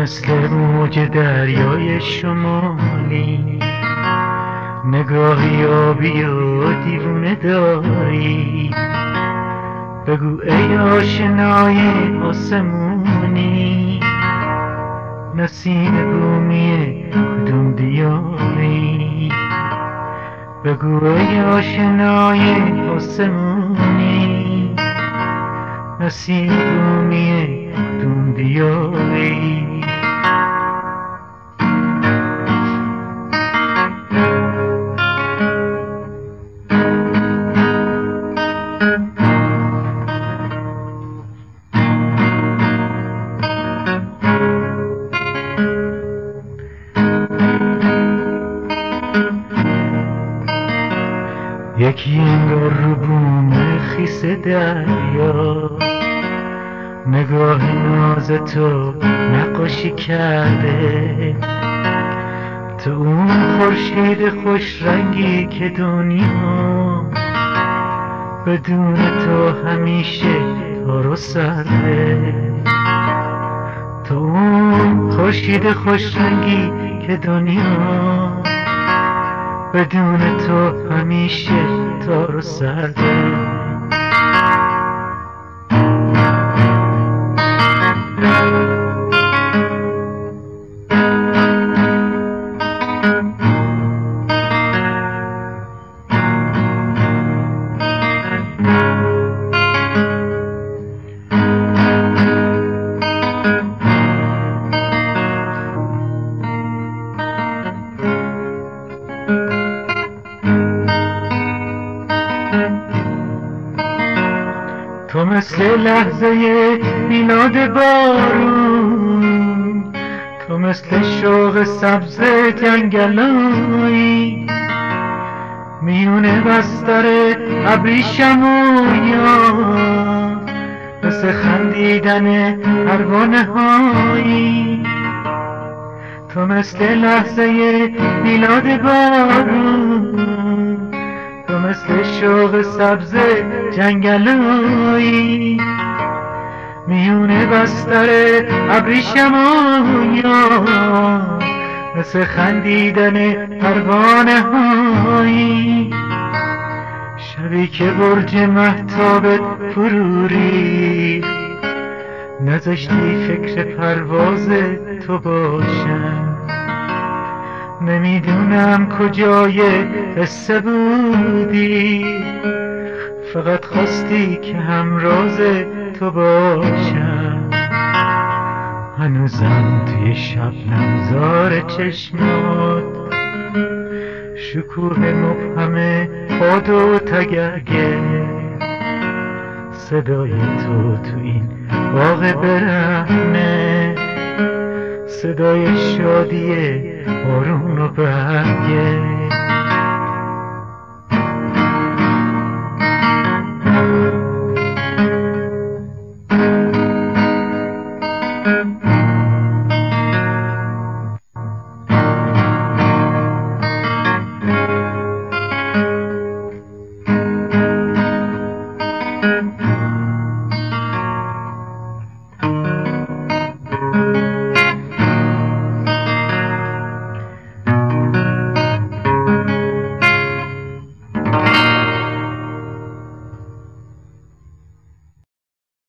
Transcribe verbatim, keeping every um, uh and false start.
مثل موج دریای شمالی، نگاهی آبی و دیوونه داری. بگو ای آشنای آسمونی، نسیم بومی کدوم دیاری. بگو ای آشنای آسمونی، نسیم بومی کدوم دیاری. یکی انگار رو بوم خیس دریا، نگاه ناز تو نقاشی کرده. تو اون خورشید خوش رنگی که دنیا بدون تو همیشه تار و سرده. تو اون خورشید خوش رنگی که دنیا بدون تو همیشه تار و سرده. تو مثل لحظه میلاد بارون، تو مثل شوق سبز جنگلایی. میونه بستر ابریشم و یار، مثل خندیدن پروانه هایی. تو مثل لحظه میلاد بارون، تو مثل شوق سبز جنگلایی. میونه بستر ابریشم و یار، مثل خندیدن پروانه هایی. شبی که برج مهتابت فرو ریخت، نذاشتی فکر پرواز تو باشم. نمیدونم کجای قصه بودی، فقط خواستی که همراز تو باشم. هنوزم توی شبنم زار چشمات، شکوه مبهم باد و تگرگه. صدای تو تو این باغ برهنه، صدای شادی بارون و برگه.